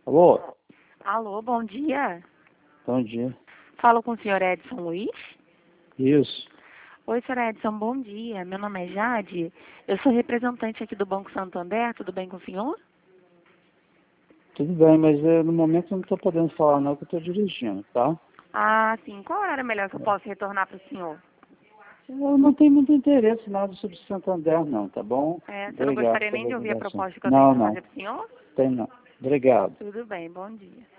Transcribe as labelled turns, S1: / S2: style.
S1: Alô?
S2: Alô, bom dia.
S1: Bom dia.
S2: Falo com o senhor Edson Luiz?
S1: Isso.
S2: Oi, senhor Edson, bom dia. Meu nome é Jade. Eu sou representante aqui do Banco Santander. Tudo bem com o senhor?
S1: Tudo bem, mas no momento eu não estou podendo falar não, que eu estou dirigindo, tá?
S2: Ah, sim. Qual horário melhor que eu posso retornar para o senhor?
S1: Eu não tenho muito interesse nada sobre Santander não, tá bom?
S2: Você não
S1: Obrigado
S2: gostaria nem
S1: pela
S2: de ouvir a
S1: ligação.
S2: proposta que eu tenho para
S1: Não,
S2: fazer para o senhor?
S1: tem não. Obrigado.
S2: Tudo bem, bom dia.